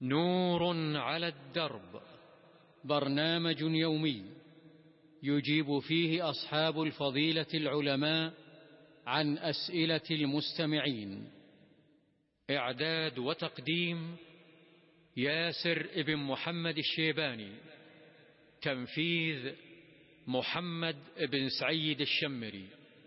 نور على الدرب، برنامج يومي يجيب فيه أصحاب الفضيلة العلماء عن أسئلة المستمعين. إعداد وتقديم ياسر ابن محمد الشيباني. تنفيذ محمد بن سعيد الشمري.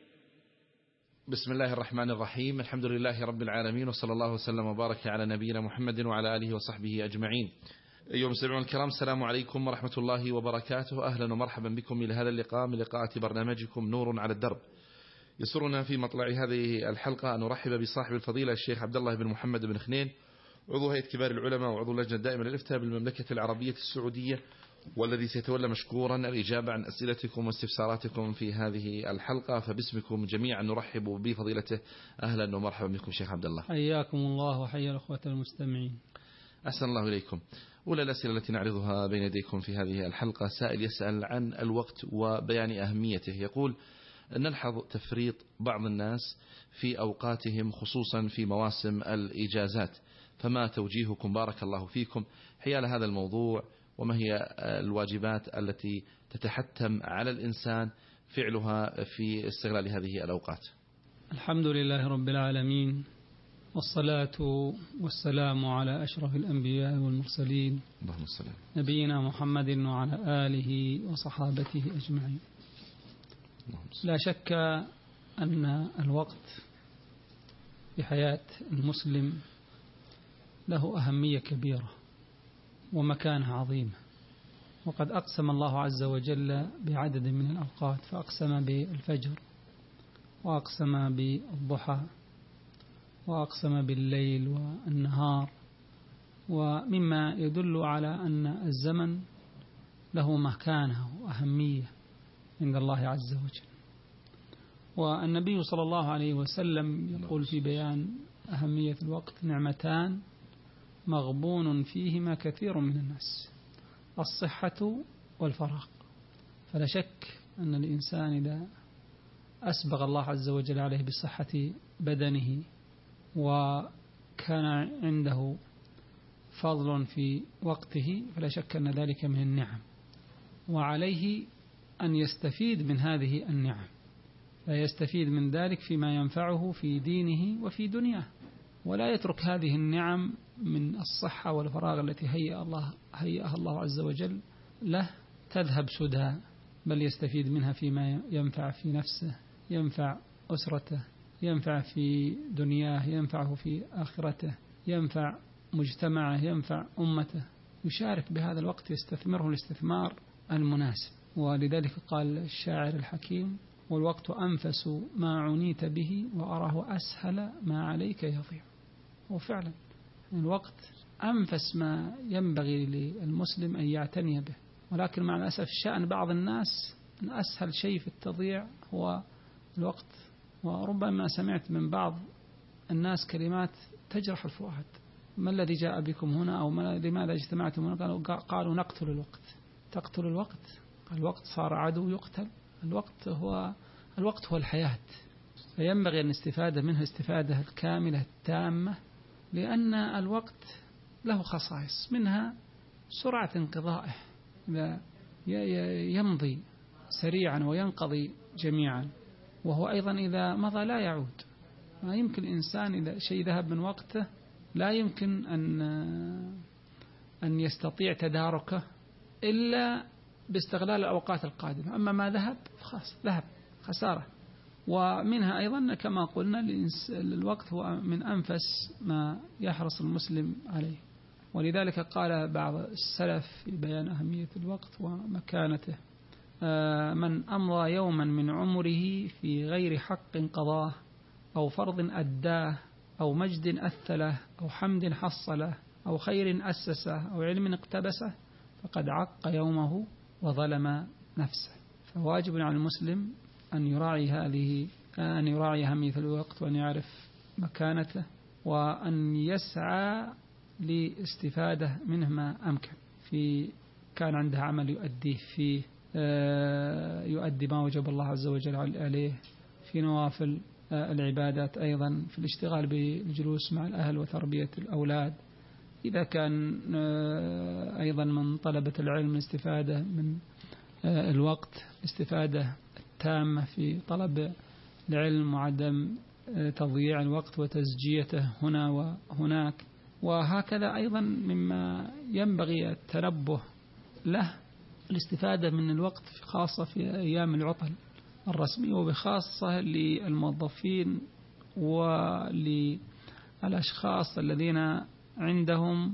بسم الله الرحمن الرحيم. الحمد لله رب العالمين، وصلى الله وسلم وبارك على نبينا محمد وعلى آله وصحبه أجمعين. أيها المستمعون الكرام، السلام عليكم ورحمة الله وبركاته. أهلا ومرحبا بكم إلى هذا اللقاء من لقاءات برنامجكم نور على الدرب. يسرنا في مطلع هذه الحلقة أن نرحب بصاحب الفضيلة الشيخ عبد الله بن محمد بن خنين، عضو هيئة كبار العلماء وعضو اللجنة الدائمة للإفتاء بالمملكة العربية السعودية، والذي سيتولى مشكورا الإجابة عن أسئلتكم واستفساراتكم في هذه الحلقة. فباسمكم جميعا نرحب بفضيلته. أهلا ومرحبا بكم شيخ عبد الله. حياكم الله وحيا الأخوة المستمعين. أحسن الله إليكم. أولى الأسئلة التي نعرضها بين يديكم في هذه الحلقة، سائل يسأل عن الوقت وبيان أهميته. يقول: نلحظ تفريط بعض الناس في أوقاتهم خصوصا في مواسم الإجازات، فما توجيهكم بارك الله فيكم حيال هذا الموضوع؟ وما هي الواجبات التي تتحتم على الإنسان فعلها في استغلال هذه الأوقات؟ الحمد لله رب العالمين، والصلاة والسلام على أشرف الأنبياء والمرسلين، اللهم صل نبينا محمد وعلى آله وصحابته أجمعين. لا شك أن الوقت في حياة المسلم له أهمية كبيرة ومكانة عظيمة، وقد أقسم الله عز وجل بعدد من الأوقات، فأقسم بالفجر، وأقسم بالضحى، وأقسم بالليل والنهار، ومما يدل على أن الزمن له مكانة وأهمية عند الله عز وجل. والنبي صلى الله عليه وسلم يقول في بيان أهمية الوقت: نعمتان مغبون فيهما كثير من الناس، الصحة والفراغ. فلا شك أن الإنسان إذا أسبغ الله عز وجل عليه بصحة بدنه وكان عنده فضل في وقته، فلا شك أن ذلك من النعم، وعليه أن يستفيد من هذه النعم، فيستفيد من ذلك فيما ينفعه في دينه وفي دنياه، ولا يترك هذه النعم من الصحة والفراغ التي هيئها الله عز وجل له تذهب سدى، بل يستفيد منها فيما ينفع في نفسه، ينفع أسرته، ينفع في دنياه، ينفعه في آخرته، ينفع مجتمعه، ينفع أمته، يشارك بهذا الوقت، يستثمره الاستثمار المناسب. ولذلك قال الشاعر الحكيم: والوقت أنفس ما عنيت به، وأراه أسهل ما عليك يضيع. وفعلا الوقت أنفس ما ينبغي للمسلم أن يعتني به، ولكن مع الأسف شأن بعض الناس أن أسهل شيء في التضييع هو الوقت. وربما سمعت من بعض الناس كلمات تجرح الفؤاد: ما الذي جاء بكم هنا؟ أو لماذا اجتمعتم هنا؟ قالوا نقتل الوقت. تقتل الوقت؟ الوقت صار عدو يقتل. الوقت هو الحياة، فينبغي أن نستفاد منه استفادة الكاملة التامة، لأن الوقت له خصائص، منها سرعة انقضائه، يمضي سريعا وينقضي جميعا، وهو أيضا إذا مضى لا يعود. ما يمكن الإنسان إذا شيء ذهب من وقته لا يمكن أن يستطيع تداركه إلا باستغلال الأوقات القادمة. أما ما ذهب خلاص ذهب، خسارة. ومنها أيضا كما قلنا الوقت هو من أنفس ما يحرص المسلم عليه، ولذلك قال بعض السلف في بيان أهمية الوقت ومكانته: من أمضى يوما من عمره في غير حق قضاه، أو فرض أداه، أو مجد أثله، أو حمد حصله، أو خير أسسه، أو علم اقتبسه، فقد عق يومه وظلم نفسه. فواجب على المسلم أن يراعي أهمية الوقت، وأن يعرف مكانته، وأن يسعى لاستفادة منه ما أمكن. كان عنده عمل يؤديه فيه، يؤدي ما وجب الله عز وجل عليه، في نوافل العبادات، أيضا في الاشتغال بالجلوس مع الأهل وتربية الأولاد، إذا كان أيضا من طلبة العلم الاستفادة من الوقت، استفادة التامة في طلب العلم وعدم تضييع الوقت وتزجيته هنا وهناك. وهكذا أيضا مما ينبغي التنبه له الاستفادة من الوقت خاصة في أيام العطل الرسمية، وبخاصة للموظفين وللأشخاص الذين عندهم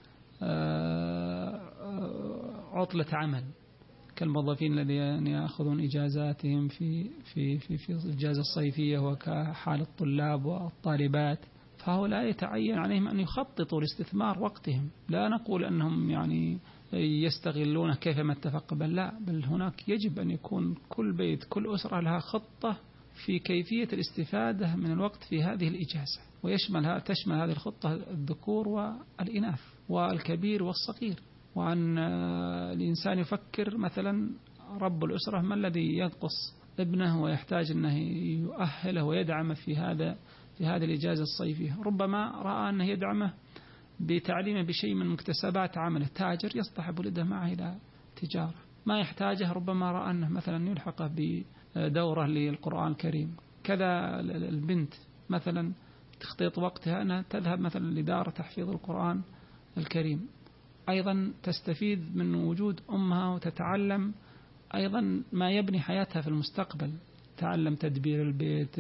عطلة عمل، كالموظفين الذين يأخذون إجازاتهم في الإجازة الصيفية، وكحال الطلاب والطالبات. فهؤلاء يتعين عليهم أن يخططوا لاستثمار وقتهم. لا نقول أنهم يعني يستغلونه كيفما اتفق، بل هناك يجب أن يكون كل بيت كل أسرة لها خطة في كيفية الاستفادة من الوقت في هذه الإجازة، تشمل هذه الخطة الذكور والإناث والكبير والصغير. وأن الإنسان يفكر مثلا رب الأسرة ما الذي ينقص ابنه ويحتاج أنه يؤهله ويدعمه في هذه الإجازة الصيفية. ربما رأى أنه يدعمه بتعليمه بشيء من مكتسبات عمله، تاجر يصطحب ولده معه إلى تجارة، ما يحتاجه ربما رأى أنه مثلا يلحقه بدورة للقرآن الكريم. كذا البنت مثلا تخطيط وقتها أنها تذهب مثلا لدار تحفيظ القرآن الكريم، أيضا تستفيد من وجود أمها وتتعلم أيضا ما يبني حياتها في المستقبل، تعلم تدبير البيت،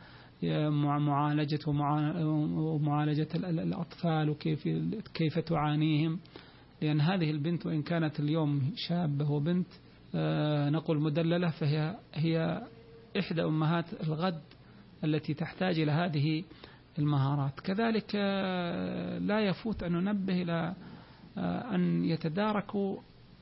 ومعالجة الأطفال وكيف تعانيهم. لأن هذه البنت وإن كانت اليوم شابة وبنت نقول مدللة، فهي إحدى أمهات الغد التي تحتاج إلى هذه المهارات. كذلك لا يفوت أن ننبه إلى أن يتداركوا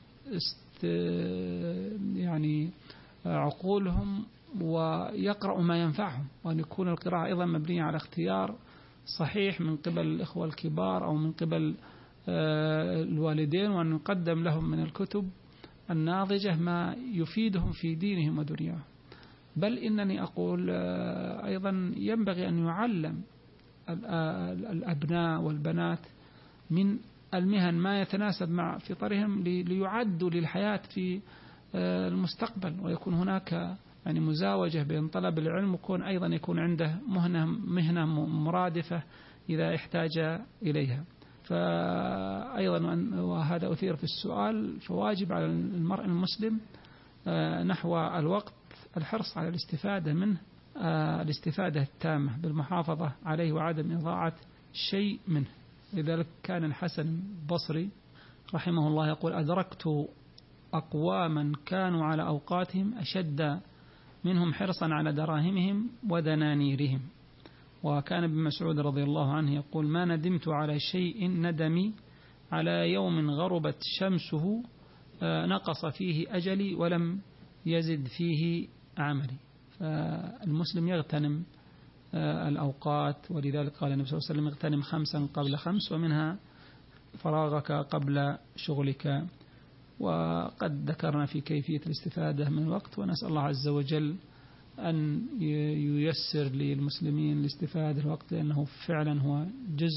يعني عقولهم ويقرأوا ما ينفعهم، وأن يكون القراءة أيضا مبنية على اختيار صحيح من قبل الإخوة الكبار أو من قبل الوالدين، وأن يقدم لهم من الكتب الناضجة ما يفيدهم في دينهم ودنياهم. بل إنني أقول أيضا ينبغي أن يعلم الأبناء والبنات من المهن ما يتناسب مع فطرهم ليعدوا للحياة في المستقبل، ويكون هناك يعني مزاوجة بين طلب العلم وكون أيضا يكون عنده مهنة مرادفة إذا احتاج إليها. فأيضا وهذا أثير في السؤال، فواجب على المرء المسلم نحو الوقت الحرص على الاستفادة منه، الاستفادة التامة بالمحافظة عليه وعدم إضاعة شيء منه. لذلك كان الحسن البصري رحمه الله يقول: أدركت أقواما كانوا على أوقاتهم أشد منهم حرصا على دراهمهم ودنانيرهم. وكان ابن مسعود رضي الله عنه يقول: ما ندمت على شيء ندمي على يوم غربت شمسه نقص فيه أجلي ولم يزد فيه عملي. فالمسلم يغتنم الأوقات، ولذلك قال النبي صلى الله عليه وسلم: اغتنم 5 قبل 5، ومنها فراغك قبل شغلك. وقد ذكرنا في كيفية الاستفادة من الوقت، ونسأل الله عز وجل أن ييسر للمسلمين الاستفادة الوقت، لأنه فعلا هو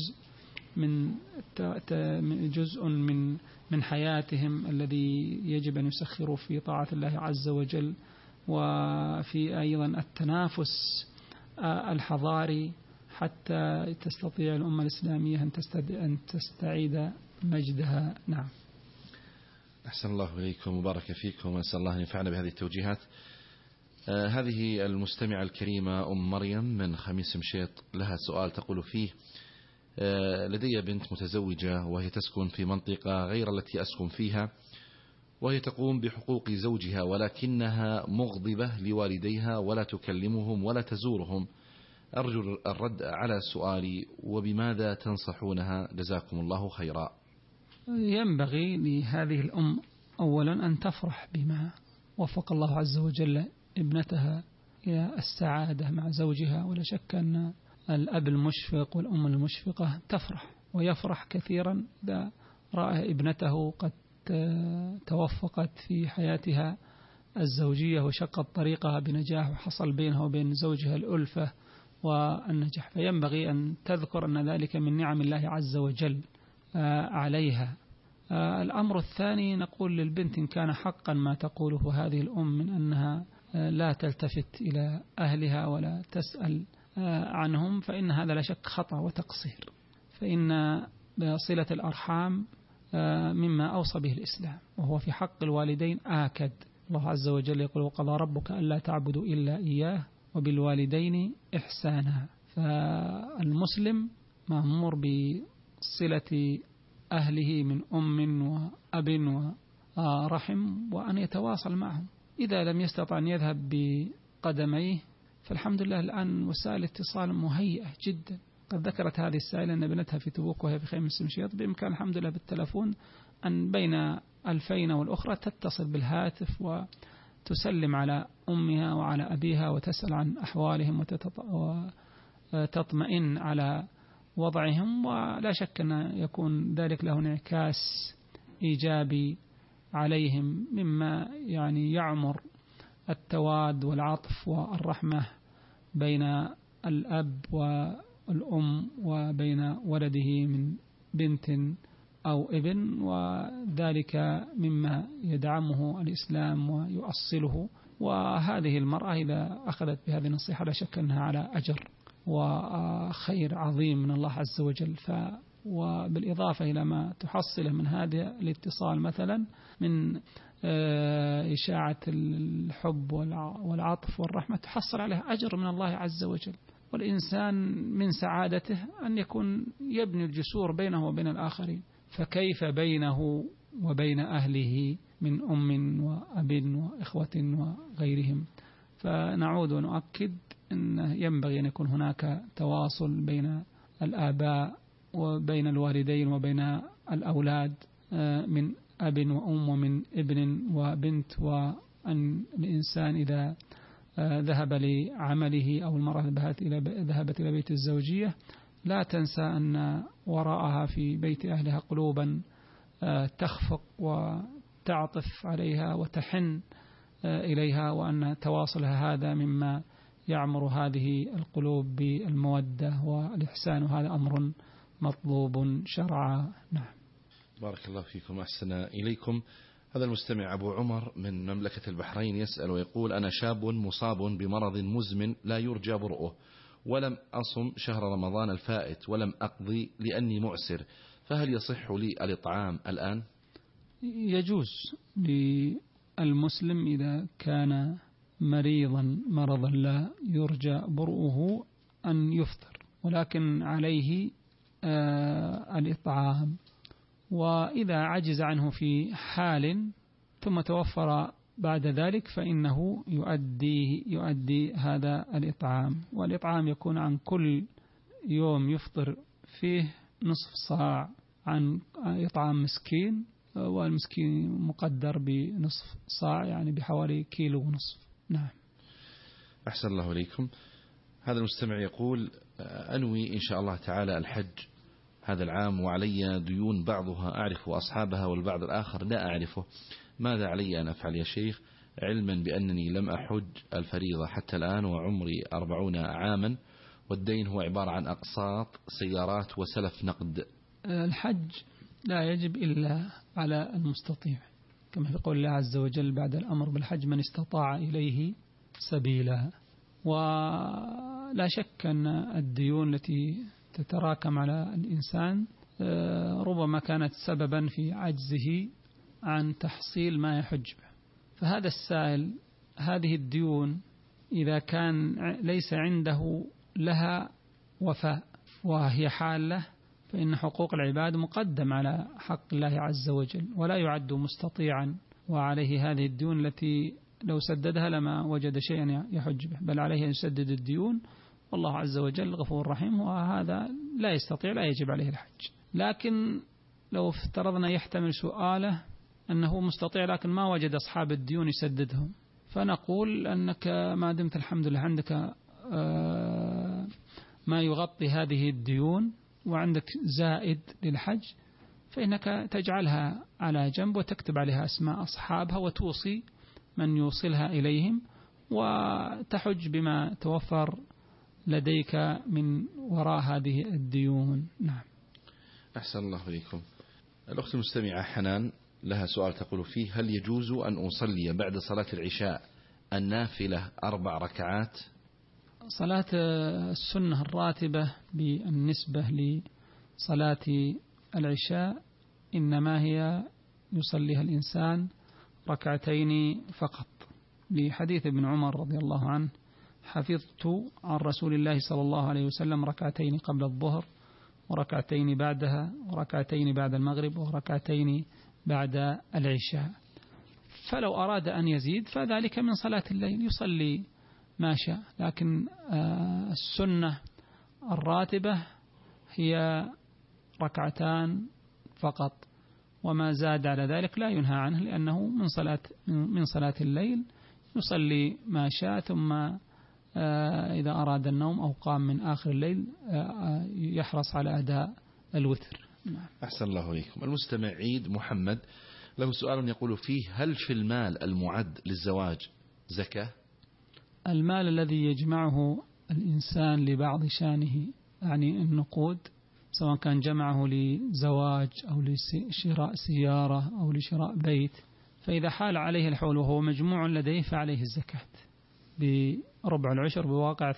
جزء من حياتهم الذي يجب أن يسخروا في طاعة الله عز وجل، وفي أيضا التنافس الحضاري حتى تستطيع الأمة الإسلامية أن تستعيد مجدها. نعم. أحسن الله إليكم وبارك فيكم، وأسأل الله أن ينفعنا بهذه التوجيهات. هذه المستمعة الكريمة أم مريم من خميس مشيط لها سؤال تقول فيه: لدي بنت متزوجة وهي تسكن في منطقة غير التي أسكن فيها، وهي تقوم بحقوق زوجها، ولكنها مغضبة لوالديها ولا تكلمهم ولا تزورهم. أرجو الرد على سؤالي، وبماذا تنصحونها؟ جزاكم الله خيرا. ينبغي لهذه الأم أولا أن تفرح بما وفق الله عز وجل ابنتها إلى السعادة مع زوجها. ولا شك أن الأب المشفق والأم المشفقة تفرح، ويفرح كثيرا إذا رأى ابنته قد توفقت في حياتها الزوجية وشقت طريقها بنجاح، وحصل بينها وبين زوجها الألفة والنجاح. فينبغي أن تذكر أن ذلك من نعم الله عز وجل، عليها. الأمر الثاني نقول للبنت إن كان حقا ما تقوله هذه الأم من أنها لا تلتفت إلى أهلها ولا تسأل عنهم، فإن هذا لا شك خطأ وتقصير، فإن صلة الأرحام مما أوصى به الإسلام، وهو في حق الوالدين آكد. الله عز وجل يقول وقضى ربك ألا تعبدوا إلا إياه وبالوالدين إحسانا. فالمسلم مأمور بصلة أهله من أم وأب ورحم وأن يتواصل معهم. إذا لم يستطع أن يذهب بقدميه فالحمد لله الآن وسائل اتصال مهيئة جدا. قد ذكرت هذه السائلة أن ابنتها في تبوك وهي في خيم السمشيط بإمكان الحمد لله بالتلفون أن بين الفين والأخرى تتصل بالهاتف وتسلم على أمها وعلى أبيها وتسأل عن أحوالهم وتطمئن على وضعهم، ولا شك أن يكون ذلك له انعكاس إيجابي عليهم مما يعني يعمر التواد والعطف والرحمة بين الأب والأم وبين ولده من بنت أو ابن، وذلك مما يدعمه الإسلام ويؤصله. وهذه المرأة إذا أخذت بهذه النصيحة لا شك أنها على أجر وخير عظيم من الله عز وجل. وبالإضافة إلى ما تحصله من هذا الاتصال مثلا من إشاعة الحب والعطف والرحمة تحصل عليها أجر من الله عز وجل. والإنسان من سعادته أن يكون يبني الجسور بينه وبين الآخرين، فكيف بينه وبين أهله من أم وأب وإخوة وغيرهم. فنعود ونؤكد أن ينبغي أن يكون هناك تواصل بين الآباء وبين الوالدين وبين الأولاد من أب وأم ومن ابن وبنت، وأن الإنسان إذا ذهب لعمله أو المرأة ذهبت إلى بيت الزوجية لا تنسى أن وراءها في بيت أهلها قلوبا تخفق وتعطف عليها وتحن إليها، وأن تواصلها هذا مما يعمر هذه القلوب بالمودة والإحسان، وهذا أمر مطلوب شرعا. نعم. بارك الله فيكم، أحسن إليكم. هذا المستمع أبو عمر من مملكة البحرين يسأل ويقول أنا شاب مصاب بمرض مزمن لا يرجى برؤه، ولم أصم شهر رمضان الفائت ولم أقضي لأني معسر، فهل يصح لي الإطعام الآن؟ يجوز للمسلم إذا كان مرضا لا يرجى برؤه أن يفطر، ولكن عليه الإطعام. وإذا عجز عنه في حال ثم توفر بعد ذلك فإنه يؤدي هذا الإطعام. والإطعام يكون عن كل يوم يفطر فيه نصف صاع عن إطعام مسكين، والمسكين مقدر بنصف صاع يعني بحوالي 1.5 كيلو. نعم. أحسن الله إليكم. هذا المستمع يقول أنوي إن شاء الله تعالى الحج هذا العام وعلي ديون بعضها أعرف أصحابها والبعض الآخر لا أعرفه، ماذا علي أن أفعل يا شيخ، علما بأنني لم أحج الفريضة حتى الآن وعمري 40 عاما، والدين هو عبارة عن أقساط سيارات وسلف نقد. الحج لا يجب إلا على المستطيع، كما في قول الله عز وجل بعد الأمر بالحج من استطاع إليه سبيلا. ولا شك أن الديون التي تتراكم على الإنسان ربما كانت سببا في عجزه عن تحصيل ما يحج به. فهذا السائل هذه الديون إذا كان ليس عنده لها وفاء وهي حالة فإن حقوق العباد مقدم على حق الله عز وجل، ولا يعد مستطيعا وعليه هذه الديون التي لو سددها لما وجد شيئا يحج به، بل عليه أن يسدد الديون، والله عز وجل غفور رحيم، وهذا لا يستطيع لا يجب عليه الحج. لكن لو افترضنا يحتمل سؤاله أنه مستطيع لكن ما وجد أصحاب الديون يسددهم، فنقول أنك ما دمت الحمد لله عندك ما يغطي هذه الديون وعندك زائد للحج، فإنك تجعلها على جنب وتكتب عليها أسماء أصحابها وتوصي من يوصلها إليهم، وتحج بما توفر لديك من وراء هذه الديون. نعم. أحسن الله إليكم. الأخت المستمعة حنان لها سؤال تقول فيه: هل يجوز أن أصلي بعد صلاة العشاء النافلة 4 ركعات؟ صلاة السنة الراتبة بالنسبة لصلاة العشاء إنما هي يصليها الإنسان 2 فقط، بحديث ابن عمر رضي الله عنه: حفظت عن رسول الله صلى الله عليه وسلم 2 قبل الظهر، 2 بعدها، 2 بعد المغرب، 2 بعد العشاء. فلو أراد أن يزيد فذلك من صلاة الليل، يصلي ما شاء، لكن السنة الراتبة هي 2 فقط، وما زاد على ذلك لا ينهى عنه، لأنه من صلاة الليل، يصلي ما شاء، ثم إذا أراد النوم أو قام من آخر الليل يحرص على أداء الوتر. أحسن الله إليكم. المستمع عيد محمد له سؤال يقول فيه: هل في المال المعد للزواج زكاة؟ المال الذي يجمعه الإنسان لبعض شانه، يعني النقود، سواء كان جمعه لزواج أو لشراء سيارة أو لشراء بيت، فإذا حال عليه الحول وهو مجموع لديه فعليه الزكاة بربع العشر، بواقع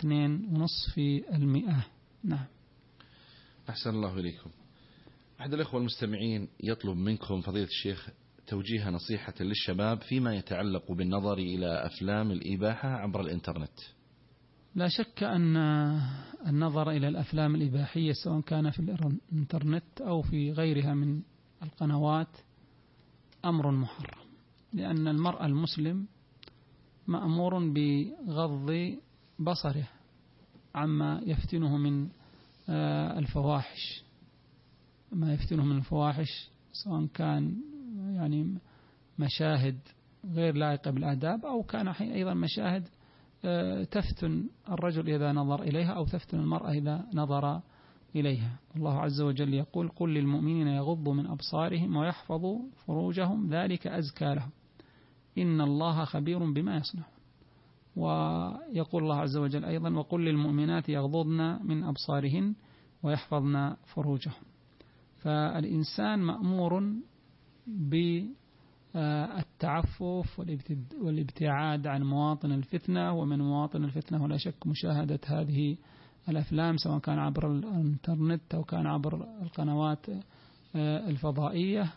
2.5%. نعم. أحسن الله إليكم. أحد الأخوة المستمعين يطلب منكم فضيلة الشيخ توجيه نصيحة للشباب فيما يتعلق بالنظر إلى أفلام الإباحة عبر الإنترنت. لا شك أن النظر إلى الأفلام الإباحية سواء كان في الإنترنت أو في غيرها من القنوات أمر محرم، لأن المرء المسلم مأمور بغض بصره عما يفتنه من الفواحش، ما يفتنه من الفواحش، سواء كان يعني مشاهد غير لائقة بالآداب، أو كان أيضا مشاهد تفتن الرجل إذا نظر إليها، أو تفتن المرأة إذا نظر إليها. الله عز وجل يقول: قل للمؤمنين يغضوا من أبصارهم ويحفظوا فروجهم ذلك أزكى لهم إن الله خبير بما يصنعون. ويقول الله عز وجل أيضا: وقل للمؤمنات يغضضن من أبصارهن ويحفظن فروجهم. فالإنسان مأمور بالتعفف والابتعاد عن مواطن الفتنة، ومن مواطن الفتنة ولا شك مشاهدة هذه الأفلام، سواء كان عبر الإنترنت أو كان عبر القنوات الفضائية.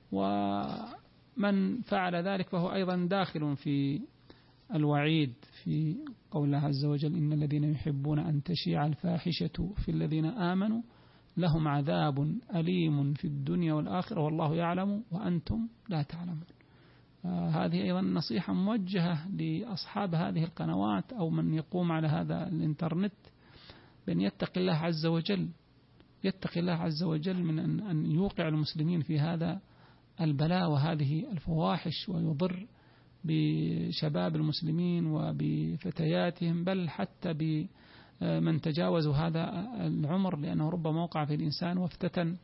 ومن فعل ذلك فهو أيضا داخل في الوعيد في قول الله عز وجل: إن الذين يحبون أن تشيع الفاحشة في الذين آمنوا لهم عذاب أليم في الدنيا والآخرة والله يعلم وأنتم لا تعلمون. هذه أيضا نصيحة موجهة لأصحاب هذه القنوات أو من يقوم على هذا الإنترنت، بأن يتقي الله عز وجل، يتقي الله عز وجل من أن يوقع المسلمين في هذا البلاء وهذه الفواحش، ويضر بشباب المسلمين وبفتياتهم، بل حتى بمن تجاوزوا هذا العمر، لأنه ربما وقع في الإنسان وافتتن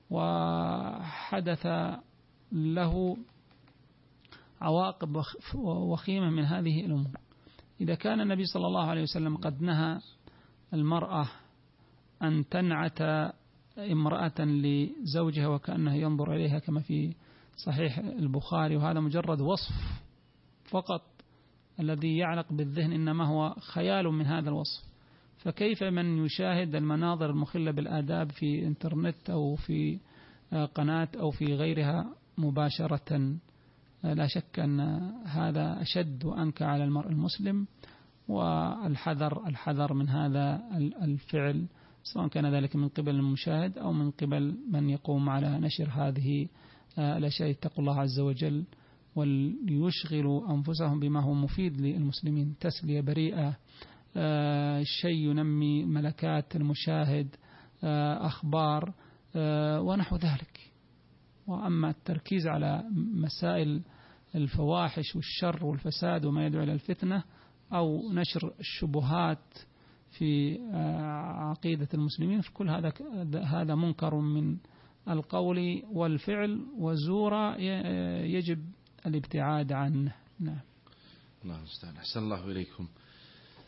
وحدث له عواقب وخيمة من هذه الأمور. إذا كان النبي صلى الله عليه وسلم قد نهى المرأة أن تنعت امرأة لزوجها وكأنه ينظر إليها كما في صحيح البخاري، وهذا مجرد وصف فقط الذي يعلق بالذهن، إنما هو خيال من هذا الوصف، فكيف من يشاهد المناظر المخلة بالآداب في إنترنت أو في قناة أو في غيرها مباشرة؟ لا شك أن هذا أشد وأنكى على المرء المسلم، والحذر من هذا الفعل، سواء كان ذلك من قبل المشاهد أو من قبل من يقوم على نشر هذه الأشياء. اتقوا الله عز وجل وليشغلوا أنفسهم بما هو مفيد للمسلمين، تسلية بريئة، شيء ينمي ملكات المشاهد، أخبار ونحو ذلك. وأما التركيز على مسائل الفواحش والشر والفساد وما يدعو إلى الفتنة أو نشر الشبهات في عقيدة المسلمين، فكل هذا منكر من القول والفعل وزورا يجب الابتعاد عنه. نعم. الله المستعان. أحسن الله إليكم.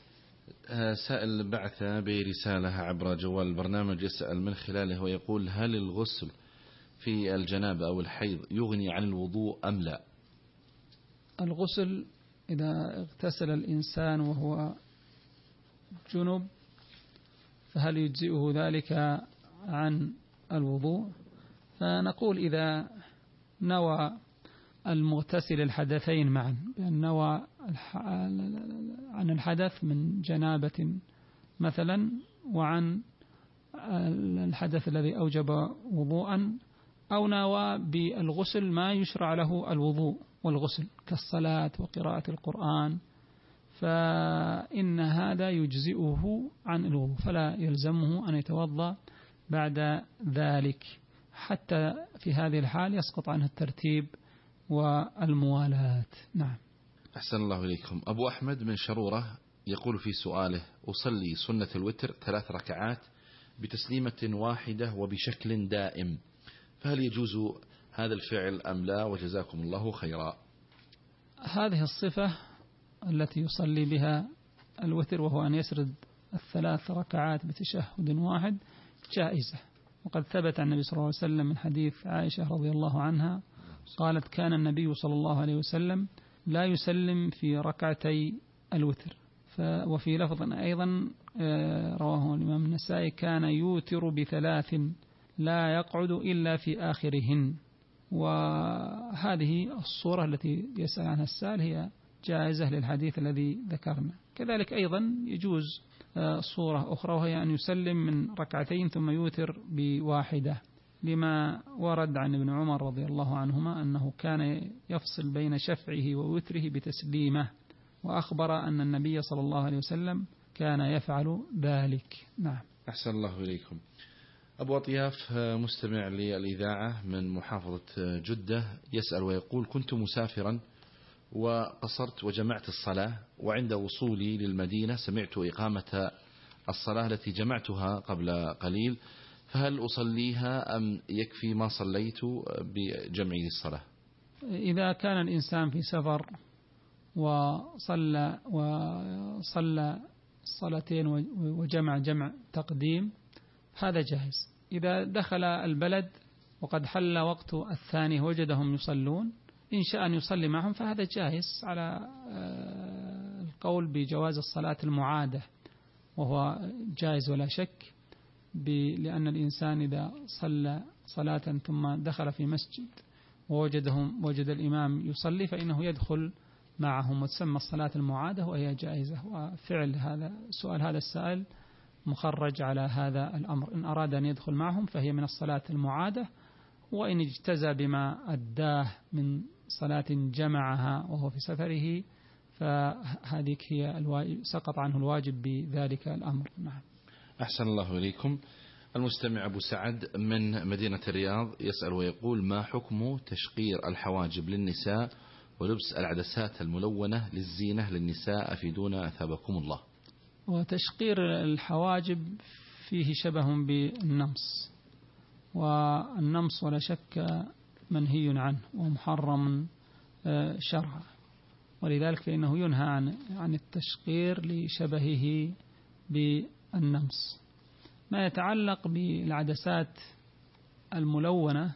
سائل بعث برسالة عبر جوال البرنامج يسأل من خلاله ويقول: هل الغسل في الجنابة أو الحيض يغني عن الوضوء أم لا؟ الغسل إذا اغتسل الإنسان وهو جنب فهل يجزئه ذلك عن الوضوء؟ فنقول إذا نوى المغتسل الحدثين معا، بأن نوى عن الحدث من جنابة مثلا وعن الحدث الذي أوجب وضوءا، أو نوى بالغسل ما يشرع له الوضوء والغسل كالصلاة وقراءة القرآن، فإن هذا يجزئه عن الوضوء، فلا يلزمه أن يتوضأ بعد ذلك، حتى في هذه الحال يسقط عنه الترتيب والموالاة. نعم. أحسن الله إليكم. أبو أحمد من شرورة يقول في سؤاله: أصلي سنة الوتر 3 ركعات بتسليمة واحدة وبشكل دائم، فهل يجوز هذا الفعل أم لا؟ وجزاكم الله خيرا. هذه الصفة التي يصلي بها الوتر وهو أن يسرد 3 ركعات بتشهد واحد جائزة، وقد ثبت عن النبي صلى الله عليه وسلم من حديث عائشة رضي الله عنها قالت: كان النبي صلى الله عليه وسلم لا يسلم في ركعتي الوتر. وفي لفظ أيضا رواه الإمام النسائي: كان يوتر ب3 لا يقعد إلا في آخرهن. وهذه الصورة التي يسأل عنها السائل هي جائزة للحديث الذي ذكرنا. كذلك أيضا يجوز صورة أخرى، وهي أن يسلم من ركعتين ثم يوتر بواحدة، لما ورد عن ابن عمر رضي الله عنهما أنه كان يفصل بين شفعه ووتره بتسليمة، وأخبر أن النبي صلى الله عليه وسلم كان يفعل ذلك. نعم. أحسن الله إليكم. أبو أطياف مستمع للإذاعة من محافظة جدة يسأل ويقول: كنت مسافرا وقصرت وجمعت الصلاة، وعند وصولي للمدينة سمعت إقامة الصلاة التي جمعتها قبل قليل، فهل أصليها أم يكفي ما صليت بجمعي الصلاة؟ إذا كان الإنسان في سفر وصلى صلاتين وجمع جمع تقديم هذا جائز. إذا دخل البلد وقد حل وقت الثاني وجدهم يصلون، إن شاء أن يصلي معهم فهذا جائز، على القول بجواز الصلاة المعادة، وهو جائز ولا شك، لأن الإنسان إذا صلى صلاة ثم دخل في مسجد وجد الإمام يصلي فإنه يدخل معهم، وتسمى الصلاة المعادة وهي جائزة. وفعل هذا سؤال هذا السائل مخرج على هذا الأمر، إن أراد أن يدخل معهم فهي من الصلاة المعادة، وإن اجتزى بما أداه من صلاة جمعها وهو في سفره فهذه هي سقط عنه الواجب بذلك الأمر. نعم. أحسن الله إليكم. المستمع أبو سعد من مدينة الرياض يسأل ويقول: ما حكم تشقير الحواجب للنساء ولبس العدسات الملونة للزينة للنساء؟ أفيدونا أثابكم الله. وتشقير الحواجب فيه شبه بالنمص، والنمص ولا شك منهي عنه ومحرم شرعا، ولذلك فإنه ينهى عن التشقير لشبهه بالنمص. ما يتعلق بالعدسات الملونة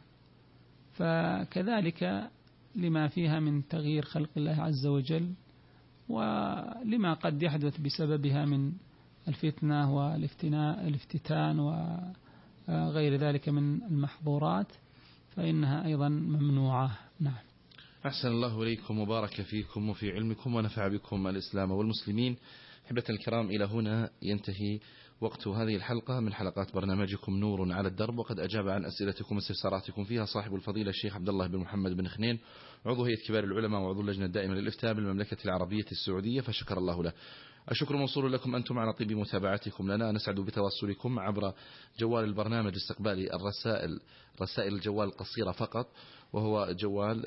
فكذلك لما فيها من تغيير خلق الله عز وجل، ولما قد يحدث بسببها من الفتنة والافتتان وغير ذلك من المحظورات، فإنها أيضا ممنوعة. نعم. أحسن الله إليكم وبارك فيكم وفي علمكم ونفع بكم الإسلام والمسلمين. أحبة الكرام، إلى هنا ينتهي وقت هذه الحلقة من حلقات برنامجكم نور على الدرب، وقد أجاب عن أسئلتكم واستفساراتكم فيها صاحب الفضيلة الشيخ عبد الله بن محمد بن خنين، عضو هيئة كبار العلماء وعضو اللجنة الدائمة للإفتاء بالمملكة العربية السعودية، فشكر الله له. الشكر موصول لكم أنتم على طيب متابعتكم لنا. نسعد بتواصلكم عبر جوال البرنامج استقبال رسائل الجوال القصيرة فقط، وهو جوال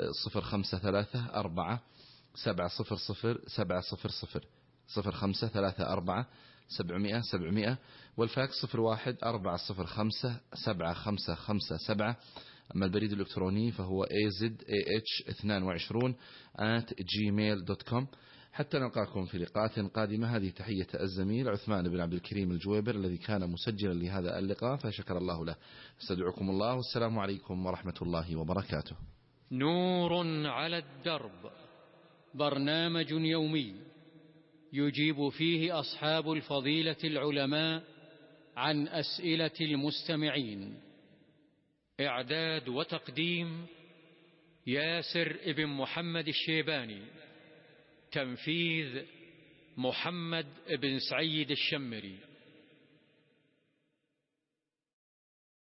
0534-700-700 0534-700-700، والفاكس 01-405-7557. أما البريد الإلكتروني فهو azah22@gmail.com. حتى نلقاكم في لقاءات قادمة. هذه تحية الزميل عثمان بن عبد الكريم الجويبر الذي كان مسجلا لهذا اللقاء، فشكر الله له. استودعكم الله، والسلام عليكم ورحمة الله وبركاته. نور على الدرب، برنامج يومي يجيب فيه أصحاب الفضيلة العلماء عن أسئلة المستمعين. إعداد وتقديم ياسر ابن محمد الشيباني. تنفيذ محمد بن سعيد الشمري.